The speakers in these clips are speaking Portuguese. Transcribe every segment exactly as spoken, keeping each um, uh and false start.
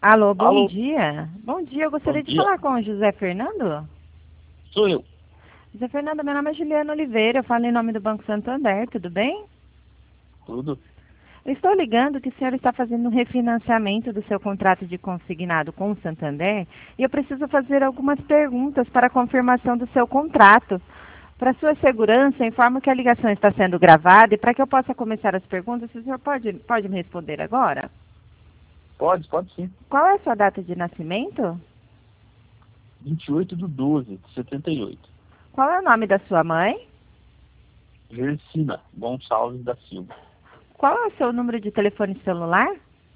Alô, bom Alô? dia. Bom dia, eu gostaria Bom de dia. falar com o José Fernando. Sou eu. José Fernando, meu nome é Juliana Oliveira, eu falo em nome do Banco Santander, tudo bem? Tudo. Eu estou ligando que o senhor está fazendo um refinanciamento do seu contrato de consignado com o Santander e eu preciso fazer algumas perguntas para a confirmação do seu contrato. Para sua segurança, informo que a ligação está sendo gravada e para que eu possa começar as perguntas, o senhor pode, pode me responder agora? Pode, pode sim. Qual é a sua data de nascimento? vinte e oito de doze de setenta e oito. Qual é o nome da sua mãe? Gersina Gonçalves da Silva. Qual é o seu número de telefone celular?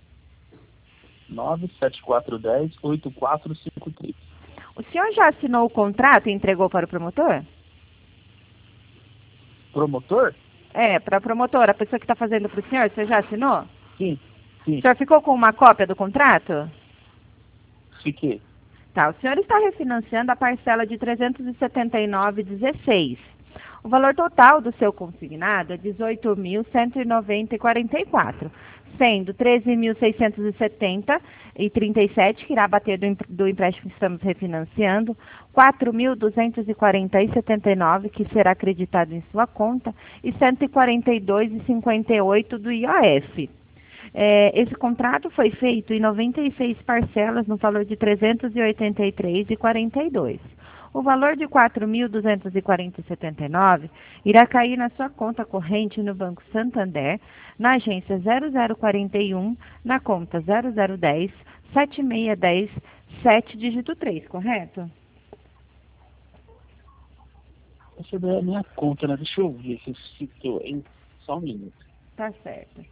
nove sete quatro um zero oito quatro cinco três. O senhor já assinou o contrato e entregou para o promotor? Promotor? É, para a promotora, a pessoa que está fazendo para o senhor, você já assinou? Sim, O sim. senhor ficou com uma cópia do contrato? Fiquei. Tá, o senhor está refinanciando a parcela de trezentos e setenta e nove vírgula dezesseis. O valor total do seu consignado é dezoito mil cento e noventa vírgula quarenta e quatro, sendo treze mil seiscentos e setenta vírgula trinta e sete, que irá bater do, do empréstimo que estamos refinanciando, quatro mil duzentos e quarenta vírgula setenta e nove, que será acreditado em sua conta, e cento e quarenta e dois vírgula cinquenta e oito do I O F. É, esse contrato foi feito em noventa e seis parcelas no valor de trezentos e oitenta e três vírgula quarenta e dois. O valor de quatro mil duzentos e quarenta vírgula setenta e nove irá cair na sua conta corrente no Banco Santander, na agência zero zero quarenta e um, na conta zero zero dez, sete seis dez, sete, dígito três, correto? Essa daí é a minha conta, né? Deixa eu ver se citou aí. Só um minuto. Tá certo.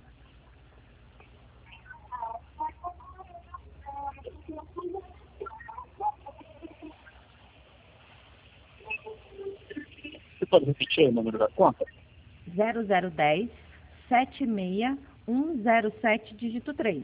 Você pode repetir o número da conta? zero zero dez, sete seis um zero sete, dígito três.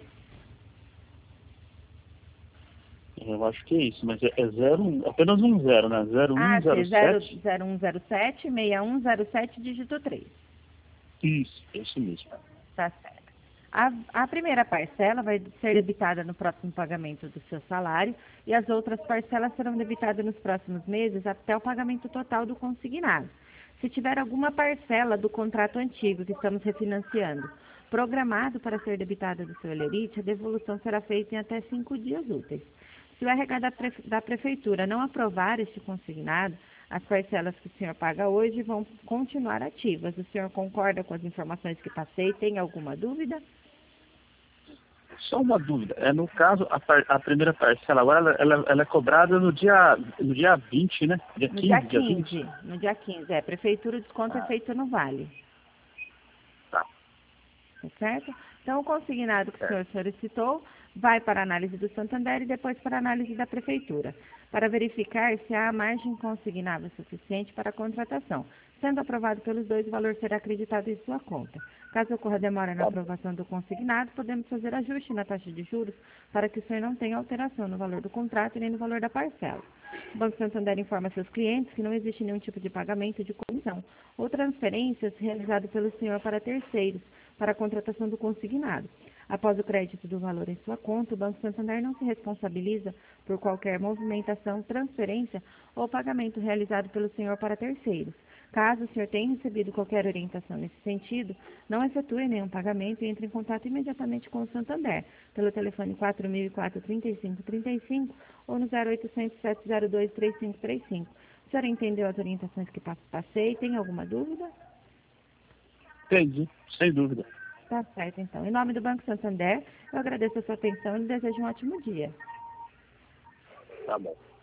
Eu acho que é isso, mas é, é zero, um, apenas um zero, né? zero um Ah, zero sim, sete. zero um zero sete, seis um zero sete, dígito três. Isso, é isso mesmo. Tá certo. A, a primeira parcela vai ser debitada no próximo pagamento do seu salário e as outras parcelas serão debitadas nos próximos meses até o pagamento total do consignado. Se tiver alguma parcela do contrato antigo que estamos refinanciando programado para ser debitada do seu Elerite, a devolução será feita em até cinco dias úteis. Se o R H da, prefe da Prefeitura não aprovar este consignado, as parcelas que o senhor paga hoje vão continuar ativas. O senhor concorda com as informações que passei? Tem alguma dúvida? Só uma dúvida. É, no caso, a, par, a primeira parcela agora ela, ela, ela é cobrada no dia, no dia vinte, né? Dia No dia quinze, dia quinze. vinte? No dia quinze, é. Prefeitura, o desconto é Ah, feito no Vale. tá. Tá certo? Então, o consignado que o Certo. senhor solicitou vai para a análise do Santander e depois para a análise da Prefeitura, para verificar se há margem consignável suficiente para a contratação. Sendo aprovado pelos dois, o valor será acreditado em sua conta. Caso ocorra demora na Tá bom. aprovação do consignado, podemos fazer ajuste na taxa de juros para que o senhor não tenha alteração no valor do contrato e nem no valor da parcela. O Banco Santander informa seus clientes que não existe nenhum tipo de pagamento de comissão ou transferências realizado pelo senhor para terceiros, para a contratação do consignado. Após o crédito do valor em sua conta, o Banco Santander não se responsabiliza por qualquer movimentação, transferência ou pagamento realizado pelo senhor para terceiros. Caso o senhor tenha recebido qualquer orientação nesse sentido, não efetue nenhum pagamento e entre em contato imediatamente com o Santander, pelo telefone quatro mil e quatro, trinta e cinco, trinta e cinco ou no zero oitocentos, sete zero dois, três cinco três cinco. A senhora entendeu as orientações que passei? Tem alguma dúvida? Entendi, sem dúvida. Tá certo, então. Em nome do Banco Santander, eu agradeço a sua atenção e desejo um ótimo dia. Tá bom.